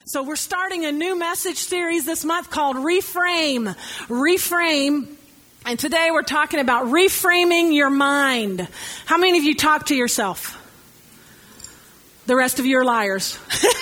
So we're starting a new message series this month called Reframe. Reframe. And today we're talking about reframing your mind. How many of you talk to yourself? The rest of you are liars.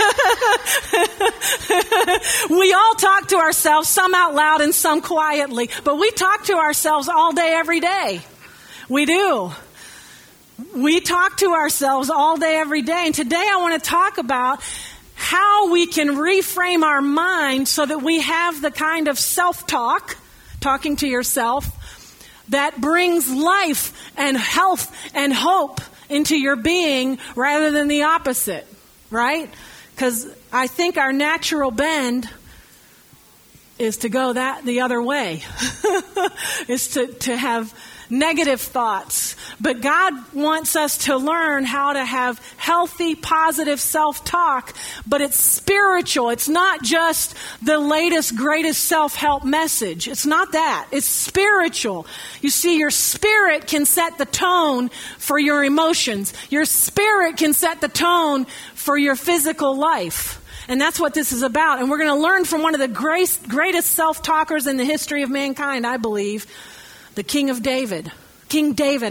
We all talk to ourselves, some out loud and some quietly. But we talk to ourselves all day, every day. We do. We talk to ourselves all day, every day. And today I want to talk about how we can reframe our mind so that we have the kind of self-talk, talking to yourself, that brings life and health and hope into your being rather than the opposite, right? Because I think our natural bend is to go the other way, is to have negative thoughts. But God wants us to learn how to have healthy, positive self-talk, but it's spiritual. It's not just the latest, greatest self-help message. It's not that. It's spiritual. You see, your spirit can set the tone for your emotions. Your spirit can set the tone for your physical life. And that's what this is about. And we're going to learn from one of the greatest self-talkers in the history of mankind, I believe, the King David in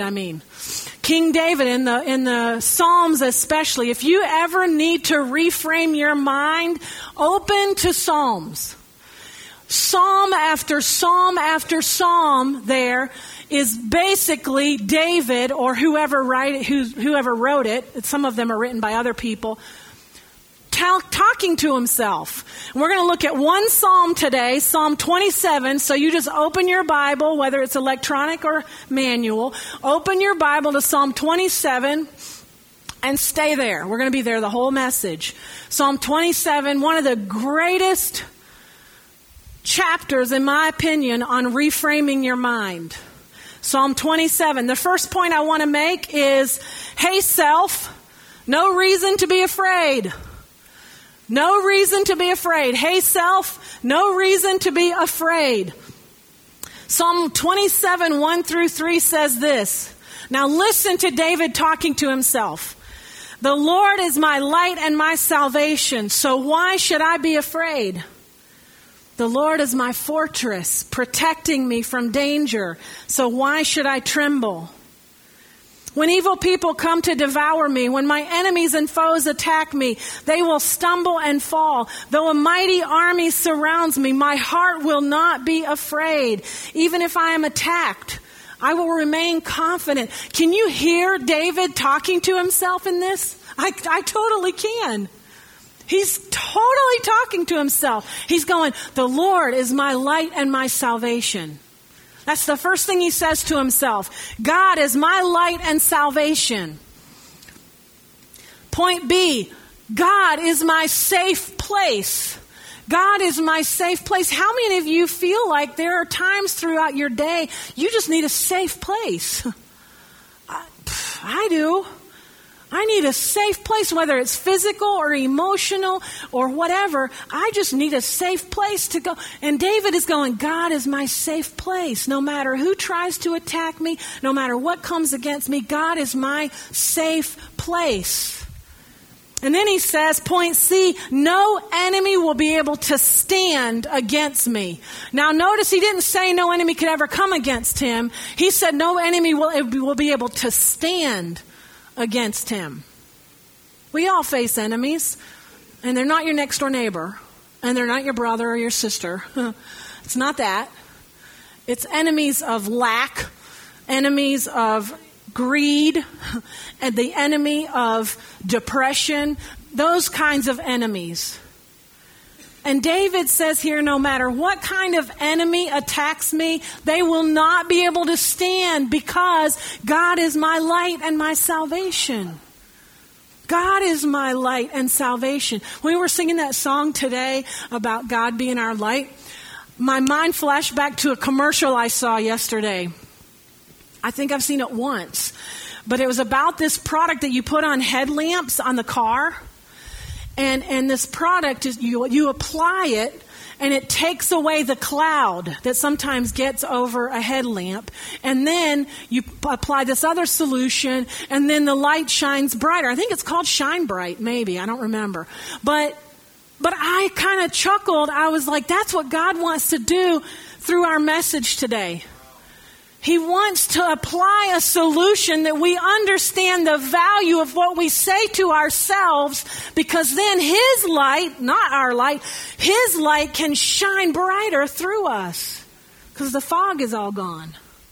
the Psalms especially. If you ever need to reframe your mind, open to Psalms. Psalm after psalm after psalm there is basically David or whoever wrote it. Some of them are written by other people, talking to himself. And we're going to look at one psalm today, Psalm 27. So you just open your Bible, whether it's electronic or manual, open your Bible to Psalm 27 and stay there. We're going to be there the whole message. Psalm 27, one of the greatest chapters, in my opinion, on reframing your mind. Psalm 27. The first point I want to make is, hey self, no reason to be afraid. No reason to be afraid. Hey, self, no reason to be afraid. Psalm 27, 1 through 3 says this. Now listen to David talking to himself. The Lord is my light and my salvation, so why should I be afraid? The Lord is my fortress, protecting me from danger, so why should I tremble? When evil people come to devour me, when my enemies and foes attack me, they will stumble and fall. Though a mighty army surrounds me, my heart will not be afraid. Even if I am attacked, I will remain confident. Can you hear David talking to himself in this? I totally can. He's totally talking to himself. He's going, the Lord is my light and my salvation. That's the first thing he says to himself. God is my light and salvation. Point B, God is my safe place. God is my safe place. How many of you feel like there are times throughout your day you just need a safe place? I do. I need a safe place, whether it's physical or emotional or whatever. I just need a safe place to go. And David is going, God is my safe place. No matter who tries to attack me, no matter what comes against me, God is my safe place. And then he says, point C, no enemy will be able to stand against me. Now notice he didn't say no enemy could ever come against him. He said no enemy will be able to stand against him. We all face enemies, and they're not your next door neighbor, and they're not your brother or your sister. It's not that. It's enemies of lack, enemies of greed, and the enemy of depression, those kinds of enemies. And David says here, no matter what kind of enemy attacks me, they will not be able to stand because God is my light and my salvation. God is my light and salvation. When we were singing that song today about God being our light, my mind flashed back to a commercial I saw yesterday. I think I've seen it once. But it was about this product that you put on headlamps on the car. And this product is you apply it, and it takes away the cloud that sometimes gets over a headlamp. And then you apply this other solution, and then the light shines brighter. I think it's called Shine Bright, maybe. I don't remember. But I of chuckled. I was like, that's what God wants to do through our message today. He wants to apply a solution that we understand the value of what we say to ourselves, because then His light, not our light, His light can shine brighter through us because the fog is all gone.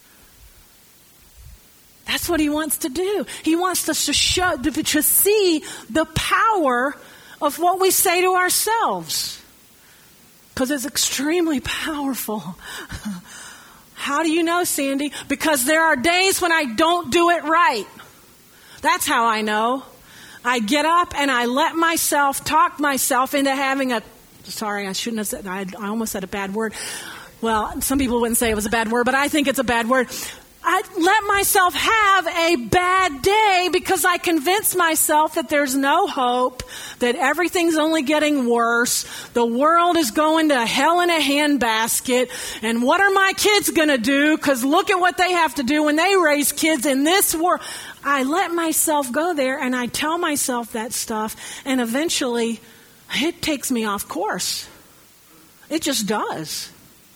That's what He wants to do. He wants us to see the power of what we say to ourselves, because it's extremely powerful. How do you know, Sandy? Because there are days when I don't do it right. That's how I know. I get up and I let myself talk myself into having sorry, I shouldn't have said, I almost said a bad word. Well, some people wouldn't say it was a bad word, but I think it's a bad word. I let myself have a bad day because I convince myself that there's no hope, that everything's only getting worse, the world is going to hell in a handbasket, and what are my kids going to do? Because look at what they have to do when they raise kids in this world. I let myself go there and I tell myself that stuff, and eventually it takes me off course. It just does.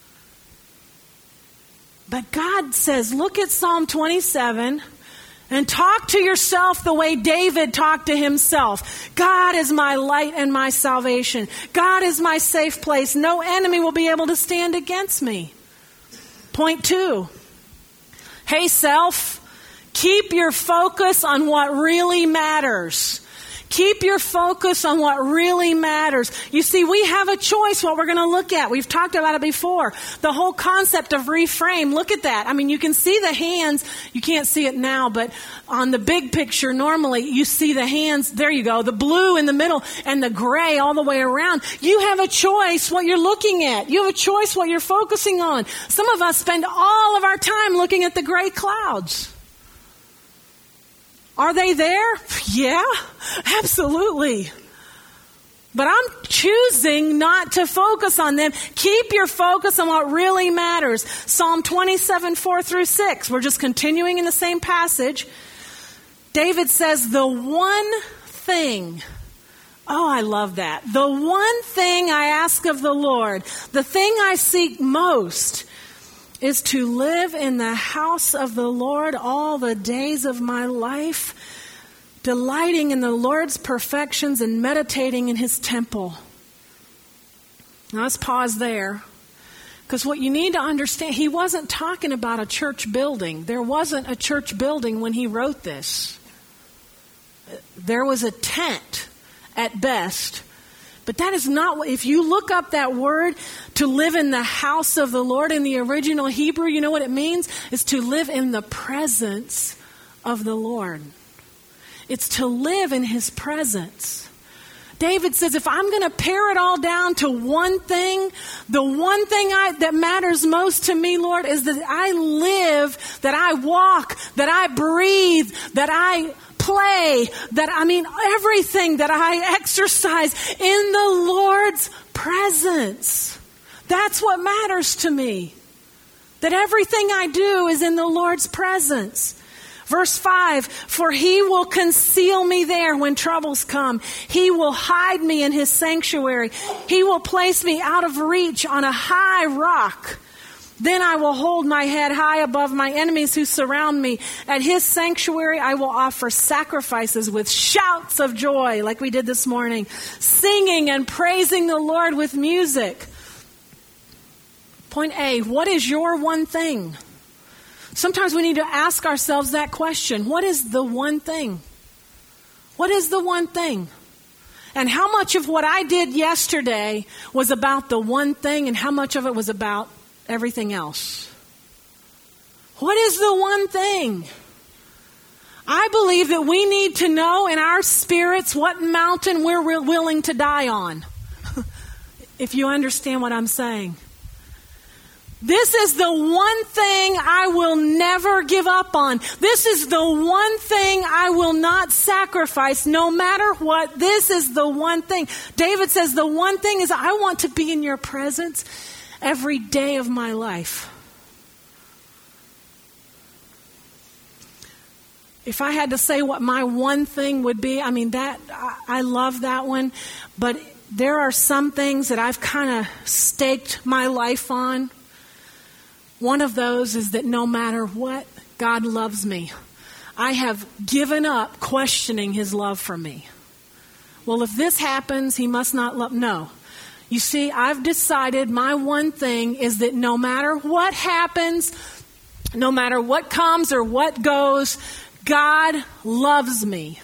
But God says, look at Psalm 27 and talk to yourself the way David talked to himself. God is my light and my salvation. God is my safe place. No enemy will be able to stand against me. Point 2. Hey, self, keep your focus on what really matters. Keep your focus on what really matters. You see, we have a choice what we're going to look at. We've talked about it before. The whole concept of reframe. Look at that. I mean, you can see the hands. You can't see it now, but on the big picture, normally you see the hands. There you go. The blue in the middle and the gray all the way around. You have a choice what you're looking at. You have a choice what you're focusing on. Some of us spend all of our time looking at the gray clouds. Are they there? Yeah, absolutely. But I'm choosing not to focus on them. Keep your focus on what really matters. Psalm 27, 4-6. We're just continuing in the same passage. David says, the one thing, oh, I love that. The one thing I ask of the Lord, the thing I seek most, is to live in the house of the Lord all the days of my life, delighting in the Lord's perfections and meditating in His temple. Now let's pause there, because what you need to understand, he wasn't talking about a church building. There wasn't a church building when he wrote this. There was a tent at best. But that is not what, if you look up that word, to live in the house of the Lord in the original Hebrew, you know what it means? It's to live in the presence of the Lord. It's to live in His presence. David says, if I'm going to pare it all down to one thing, the one thing that matters most to me, Lord, is that I live, that I walk, that I breathe, that I play, everything that I exercise in the Lord's presence. That's what matters to me. That everything I do is in the Lord's presence. Verse 5, for He will conceal me there when troubles come. He will hide me in His sanctuary. He will place me out of reach on a high rock. Then I will hold my head high above my enemies who surround me. At His sanctuary I will offer sacrifices with shouts of joy, like we did this morning, singing and praising the Lord with music. Point A, what is your one thing? Sometimes we need to ask ourselves that question. What is the one thing? What is the one thing? And how much of what I did yesterday was about the one thing, and how much of it was about everything else? What is the one thing? I believe that we need to know in our spirits what mountain we're willing to die on. If you understand what I'm saying. This is the one thing I will never give up on. This is the one thing I will not sacrifice no matter what. This is the one thing. David says the one thing is I want to be in your presence every day of my life. If I had to say what my one thing would be, I love that one, but there are some things that I've kind of staked my life on. One of those is that no matter what, God loves me. I have given up questioning his love for me. Well, if this happens, he must not love. No. You see, I've decided my one thing is that no matter what happens, no matter what comes or what goes, God loves me.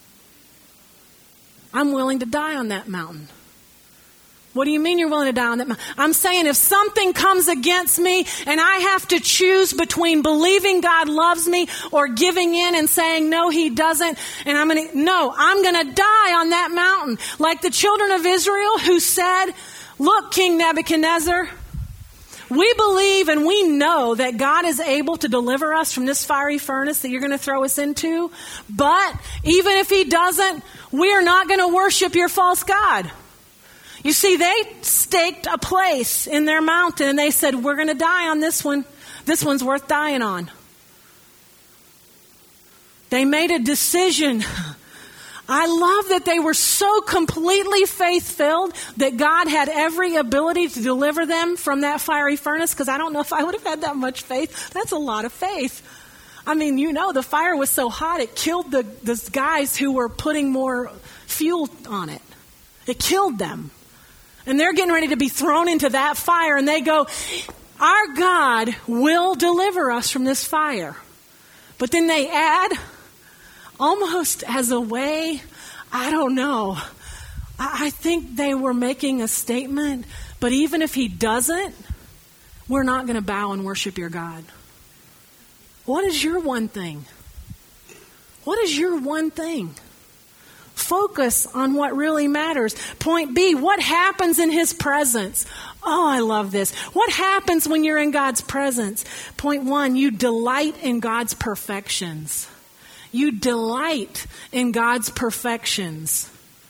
I'm willing to die on that mountain. What do you mean you're willing to die on that mountain? I'm saying if something comes against me and I have to choose between believing God loves me or giving in and saying, no, he doesn't, and I'm going to die on that mountain. Like the children of Israel who said, look, King Nebuchadnezzar, we believe and we know that God is able to deliver us from this fiery furnace that you're going to throw us into. But even if he doesn't, we are not going to worship your false god. You see, they staked a place in their mountain and they said, we're going to die on this one. This one's worth dying on. They made a decision. I love that they were so completely faith-filled that God had every ability to deliver them from that fiery furnace, because I don't know if I would have had that much faith. That's a lot of faith. I mean, the fire was so hot it killed the guys who were putting more fuel on it. It killed them. And they're getting ready to be thrown into that fire, and they go, our God will deliver us from this fire. But then they add, almost as a way, I don't know. I think they were making a statement, but even if he doesn't, we're not going to bow and worship your God. What is your one thing? What is your one thing? Focus on what really matters. Point B, what happens in his presence? Oh, I love this. What happens when you're in God's presence? Point 1, you delight in God's perfections. You delight in God's perfections.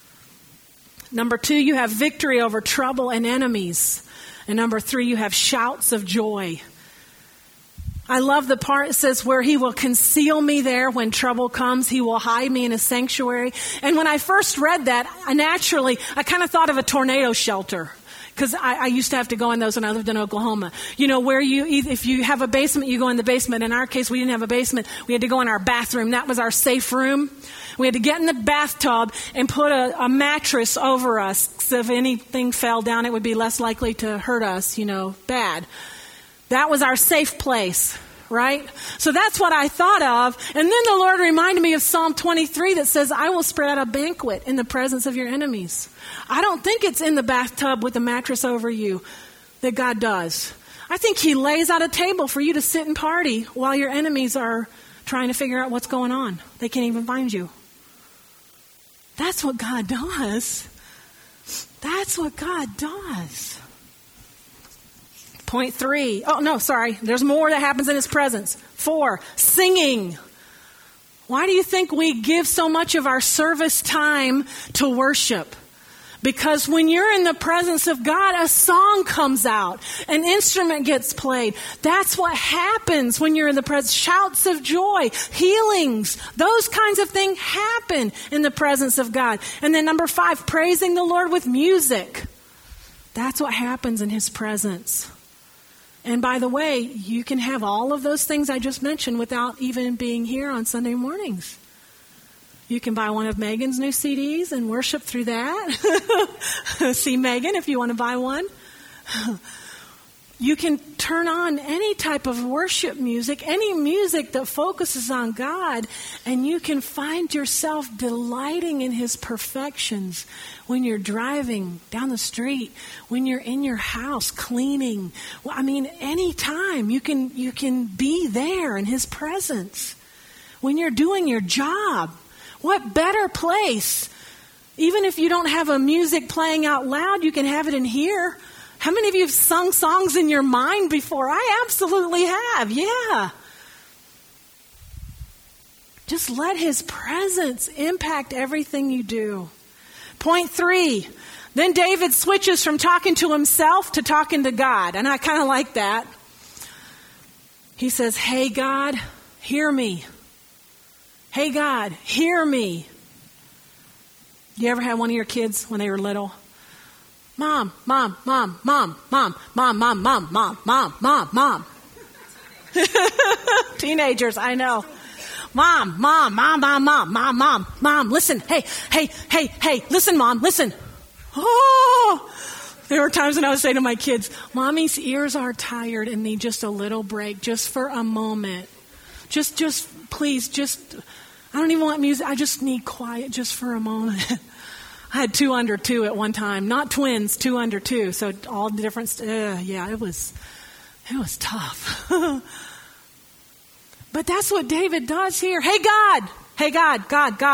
Number 2, you have victory over trouble and enemies. And number 3, you have shouts of joy. I love the part that says where he will conceal me there when trouble comes. He will hide me in a sanctuary. And when I first read that, I kind of thought of a tornado shelter. Because I used to have to go in those when I lived in Oklahoma. Where if you have a basement, you go in the basement. In our case, we didn't have a basement. We had to go in our bathroom. That was our safe room. We had to get in the bathtub and put a mattress over us. So if anything fell down, it would be less likely to hurt us, bad. That was our safe place, right? So that's what I thought of. And then the Lord reminded me of Psalm 23 that says, I will spread out a banquet in the presence of your enemies. I don't think it's in the bathtub with a mattress over you that God does. I think he lays out a table for you to sit and party while your enemies are trying to figure out what's going on. They can't even find you. That's what God does. That's what God does. Point 3. Oh, no, sorry. There's more that happens in his presence. 4, singing. Why do you think we give so much of our service time to worship? Because when you're in the presence of God, a song comes out. An instrument gets played. That's what happens when you're in the presence. Shouts of joy, healings, those kinds of things happen in the presence of God. And then number 5, praising the Lord with music. That's what happens in his presence. And by the way, you can have all of those things I just mentioned without even being here on Sunday mornings. You can buy one of Megan's new CDs and worship through that. See Megan if you want to buy one. You can turn on any type of worship music, any music that focuses on God, and you can find yourself delighting in his perfections when you're driving down the street, when you're in your house cleaning. Any time you can be there in his presence. When you're doing your job, what better place? Even if you don't have a music playing out loud, you can have it in here. How many of you have sung songs in your mind before? I absolutely have, yeah. Just let his presence impact everything you do. Point 3, then David switches from talking to himself to talking to God. And I kind of like that. He says, hey, God, hear me. Hey, God, hear me. You ever had one of your kids when they were little Mom, mom, mom, mom, mom, mom, mom, mom, mom, mom, mom, mom. Teenagers, I know. Mom, mom, mom, mom, mom, mom, mom, mom, listen. Hey, hey, hey, hey, listen, Mom, listen. Oh, there were times when I would say to my kids, Mommy's ears are tired and need just a little break, just for a moment. Just please, I don't even want music. I just need quiet just for a moment. I had 2 under 2 at one time, not twins, 2 under 2. So all different, it was tough. But that's what David does here. Hey, God. Hey, God.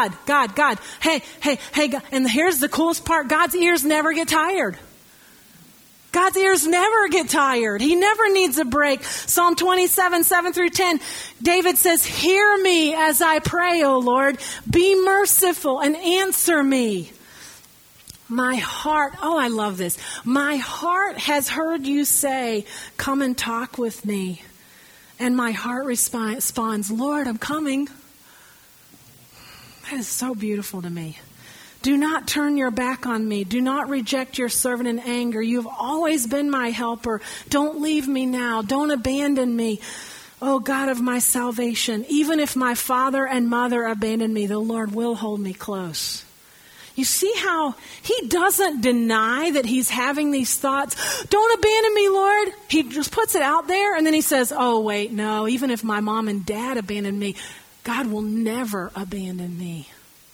Hey, God. And here's the coolest part. God's ears never get tired. God's ears never get tired. He never needs a break. Psalm 27, 7 through 10, David says, hear me as I pray, O Lord. Be merciful and answer me. My heart, I love this. My heart has heard you say, come and talk with me. And my heart responds, Lord, I'm coming. That is so beautiful to me. Do not turn your back on me. Do not reject your servant in anger. You've always been my helper. Don't leave me now. Don't abandon me. Oh, God of my salvation, even if my father and mother abandon me, the Lord will hold me close. You see how he doesn't deny that he's having these thoughts. Don't abandon me, Lord. He just puts it out there and then he says, oh, wait, no, even if my mom and dad abandon me, God will never abandon me.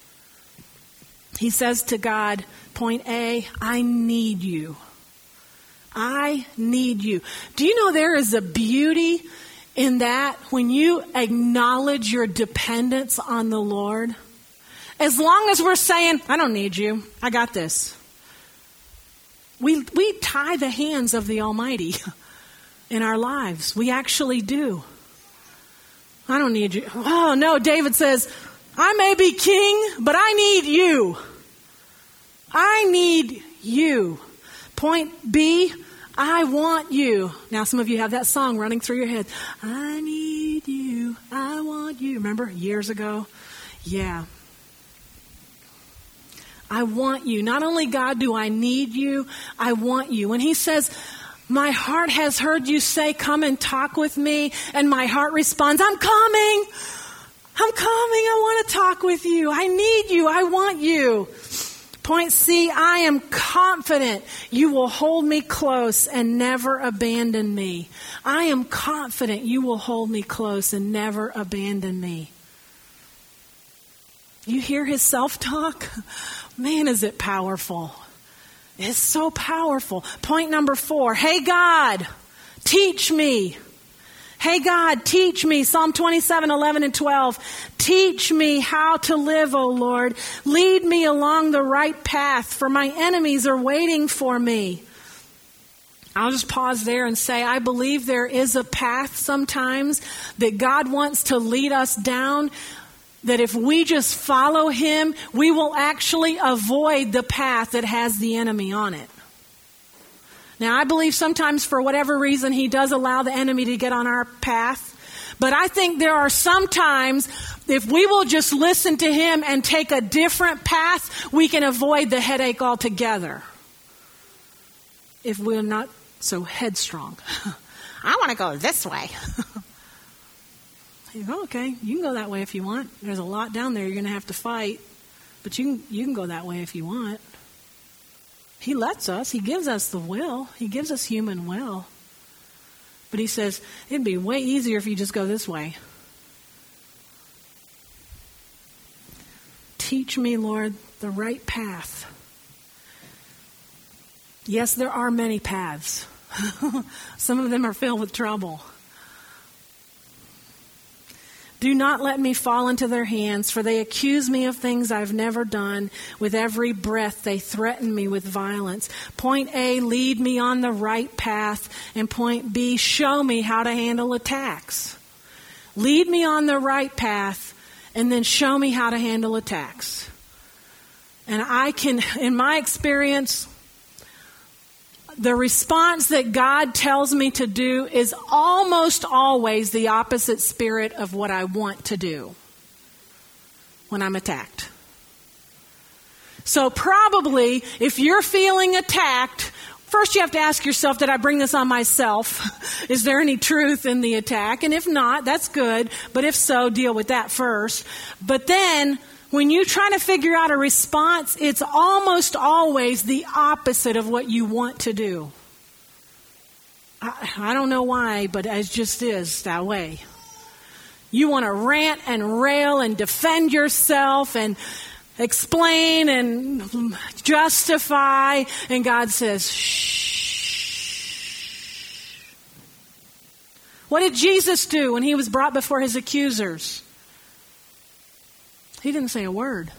He says to God, point A, I need you. I need you. Do you know there is a beauty in that when you acknowledge your dependence on the Lord? As long as we're saying, I don't need you, I got this. We tie the hands of the Almighty in our lives. We actually do. I don't need you. Oh, no, David says, I may be king, but I need you. I need you. Point B, I want you. Now, some of you have that song running through your head. I need you. I want you. Remember years ago? Yeah. I want you. Not only, God, do I need you, I want you. When he says, my heart has heard you say, come and talk with me, and my heart responds, I'm coming. I want to talk with you. I need you. I want you. Point C, I am confident you will hold me close and never abandon me. I am confident you will hold me close and never abandon me. You hear his self-talk? Man, is it powerful. It's so powerful. Point number 4, hey God, teach me. Hey God, teach me. Psalm 27, 11 and 12. Teach me how to live, O Lord. Lead me along the right path, for my enemies are waiting for me. I'll just pause there and say, I believe there is a path sometimes that God wants to lead us down, that if we just follow him, we will actually avoid the path that has the enemy on it. Now, I believe sometimes for whatever reason, he does allow the enemy to get on our path. But I think there are some times, if we will just listen to him and take a different path, we can avoid the headache altogether. If we're not so headstrong. I want to go this way. Okay, you can go that way if you want. There's a lot down there you're going to have to fight. But you can go that way if you want. He lets us. He gives us the will. He gives us human will. But he says, it'd be way easier if you just go this way. Teach me, Lord, the right path. Yes, there are many paths. Some of them are filled with trouble. Do not let me fall into their hands, for they accuse me of things I've never done. With every breath, they threaten me with violence. Point A, lead me on the right path. And point B, show me how to handle attacks. Lead me on the right path, and then show me how to handle attacks. And I can, in my experience, the response that God tells me to do is almost always the opposite spirit of what I want to do when I'm attacked. So probably, if you're feeling attacked, first you have to ask yourself, did I bring this on myself? Is there any truth in the attack? And if not, that's good. But if so, deal with that first. But then, when you try to figure out a response, it's almost always the opposite of what you want to do. I don't know why, but it just is that way. You want to rant and rail and defend yourself and explain and justify, and God says, shh. What did Jesus do when he was brought before his accusers? He didn't say a word.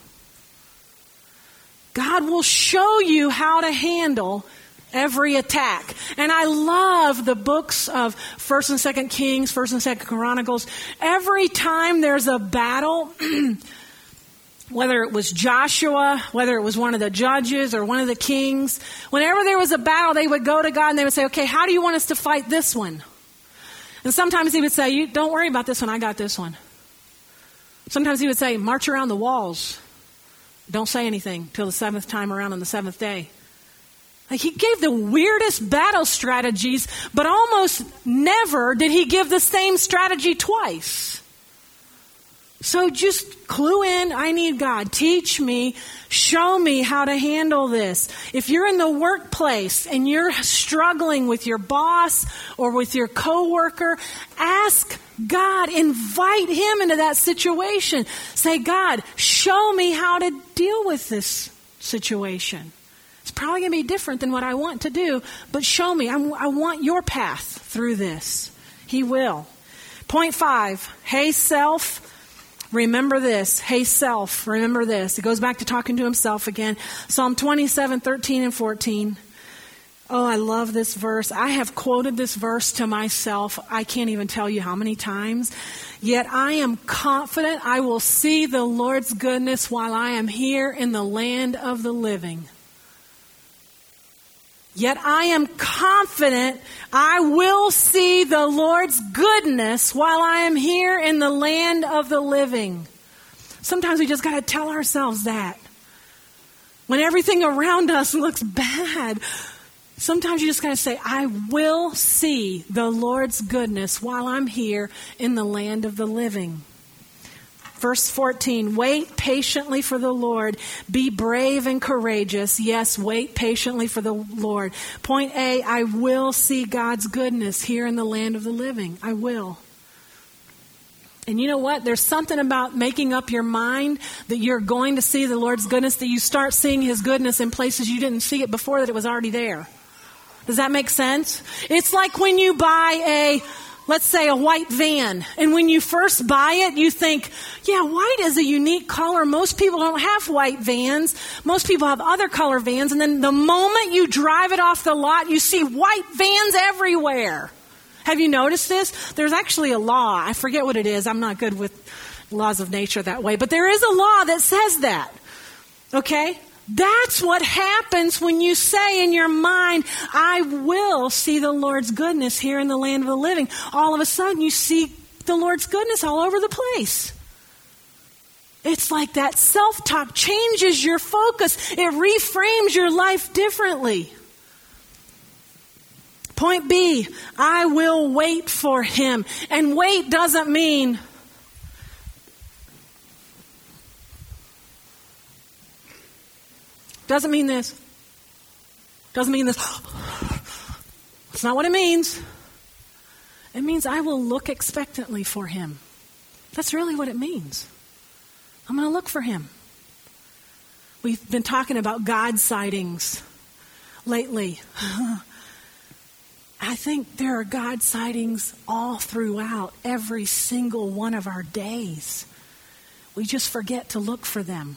God will show you how to handle every attack. And I love the books of 1st and 2nd Kings, 1st and 2nd Chronicles. Every time there's a battle, whether it was Joshua, whether it was one of the judges or one of the kings, whenever there was a battle, they would go to God and they would say, okay, how do you want us to fight this one? And sometimes he would say, don't worry about this one, I got this one. Sometimes he would say, march around the walls. Don't say anything till the 7th time around on the 7th day. Like, he gave the weirdest battle strategies, but almost never did he give the same strategy twice. So just clue in, I need God. Teach me, show me how to handle this. If you're in the workplace and you're struggling with your boss or with your coworker, ask God, invite him into that situation. Say, God, show me how to deal with this situation. It's probably going to be different than what I want to do, but show me. I want your path through this. He will. Point 5, hey self, remember this. Hey self, remember this. It goes back to talking to himself again. Psalm 27, 13 and 14. Oh, I love this verse. I have quoted this verse to myself. I can't even tell you how many times. Yet I am confident I will see the Lord's goodness while I am here in the land of the living. Yet I am confident I will see the Lord's goodness while I am here in the land of the living. Sometimes we just got to tell ourselves that. When everything around us looks bad, sometimes you just got to say, I will see the Lord's goodness while I'm here in the land of the living. Verse 14, wait patiently for the Lord. Be brave and courageous. Yes, wait patiently for the Lord. Point A, I will see God's goodness here in the land of the living. I will. And you know what? There's something about making up your mind that you're going to see the Lord's goodness, that you start seeing his goodness in places you didn't see it before, that it was already there. Does that make sense? It's like when you buy let's say a white van. And when you first buy it, you think, yeah, white is a unique color. Most people don't have white vans. Most people have other color vans. And then the moment you drive it off the lot, you see white vans everywhere. Have you noticed this? There's actually a law. I forget what it is. I'm not good with laws of nature that way. But there is a law that says that. Okay? That's what happens when you say in your mind, I will see the Lord's goodness here in the land of the living. All of a sudden, you see the Lord's goodness all over the place. It's like that self-talk changes your focus. It reframes your life differently. Point B, I will wait for him. And wait doesn't mean this. Doesn't mean this. That's not what it means. It means I will look expectantly for him. That's really what it means. I'm going to look for him. We've been talking about God sightings lately. I think there are God sightings all throughout every single one of our days. We just forget to look for them.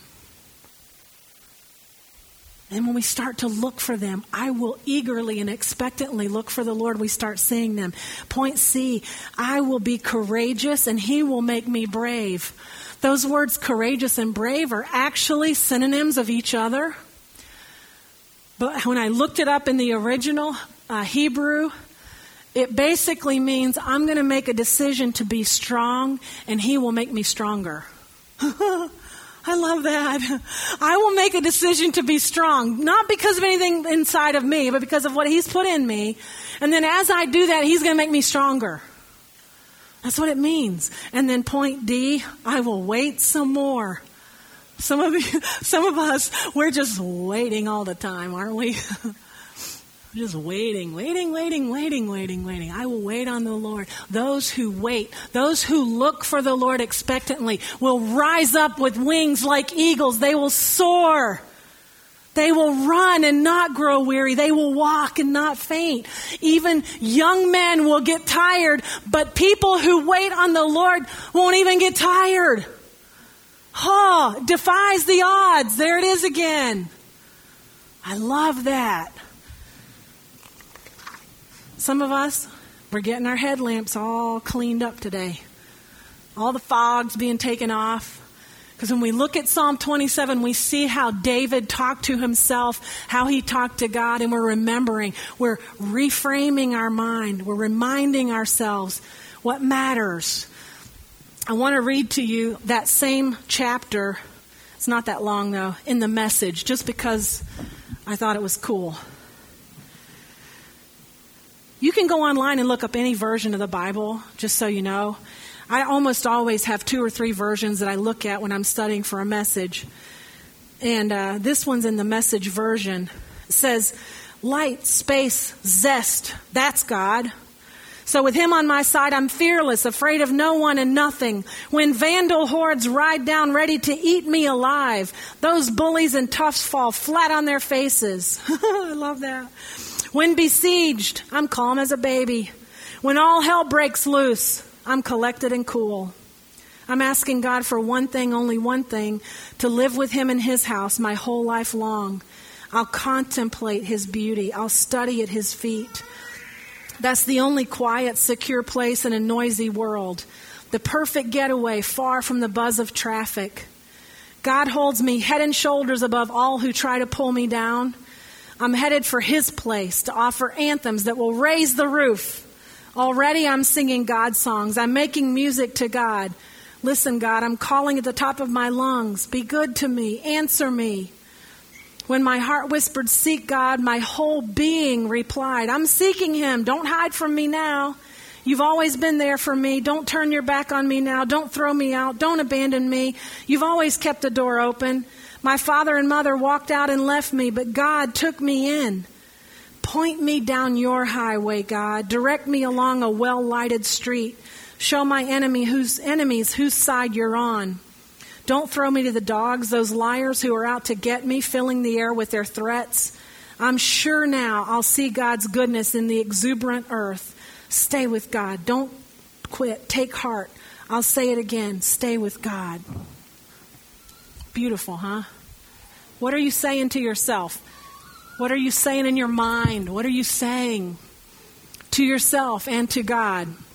And when we start to look for them, I will eagerly and expectantly look for the Lord. We start seeing them. Point C, I will be courageous and he will make me brave. Those words courageous and brave are actually synonyms of each other. But when I looked it up in the original Hebrew, it basically means I'm going to make a decision to be strong and he will make me stronger. I love that. I will make a decision to be strong, not because of anything inside of me, but because of what He's put in me. And then as I do that, He's going to make me stronger. That's what it means. And then point D, I will wait some more. Some of us, we're just waiting all the time, aren't we? Just waiting. I will wait on the Lord. Those who wait, those who look for the Lord expectantly will rise up with wings like eagles. They will soar. They will run and not grow weary. They will walk and not faint. Even young men will get tired, but people who wait on the Lord won't even get tired. Defies the odds. There it is again. I love that. Some of us, we're getting our headlamps all cleaned up today. All the fog's being taken off. Because when we look at Psalm 27, we see how David talked to himself, how he talked to God, and we're remembering. We're reframing our mind. We're reminding ourselves what matters. I want to read to you that same chapter. It's not that long, though, in the Message, just because I thought it was cool. You can go online and look up any version of the Bible, just so you know. I almost always have 2 or 3 versions that I look at when I'm studying for a message. And this one's in the Message version. It says, light, space, zest. That's God. So with Him on my side, I'm fearless, afraid of no one and nothing. When vandal hordes ride down ready to eat me alive, those bullies and toughs fall flat on their faces. I love that. When besieged, I'm calm as a baby. When all hell breaks loose, I'm collected and cool. I'm asking God for one thing, only one thing, to live with Him in His house my whole life long. I'll contemplate His beauty. I'll study at His feet. That's the only quiet, secure place in a noisy world. The perfect getaway far from the buzz of traffic. God holds me head and shoulders above all who try to pull me down. I'm headed for His place to offer anthems that will raise the roof. Already I'm singing God songs. I'm making music to God. Listen, God, I'm calling at the top of my lungs. Be good to me. Answer me. When my heart whispered, seek God, my whole being replied, I'm seeking Him. Don't hide from me now. You've always been there for me. Don't turn your back on me now. Don't throw me out. Don't abandon me. You've always kept the door open. My father and mother walked out and left me, but God took me in. Point me down your highway, God. Direct me along a well-lighted street. Show my enemies whose side you're on. Don't throw me to the dogs, those liars who are out to get me, filling the air with their threats. I'm sure now I'll see God's goodness in the exuberant earth. Stay with God. Don't quit. Take heart. I'll say it again. Stay with God. Beautiful, huh? What are you saying to yourself? What are you saying in your mind? What are you saying to yourself and to God?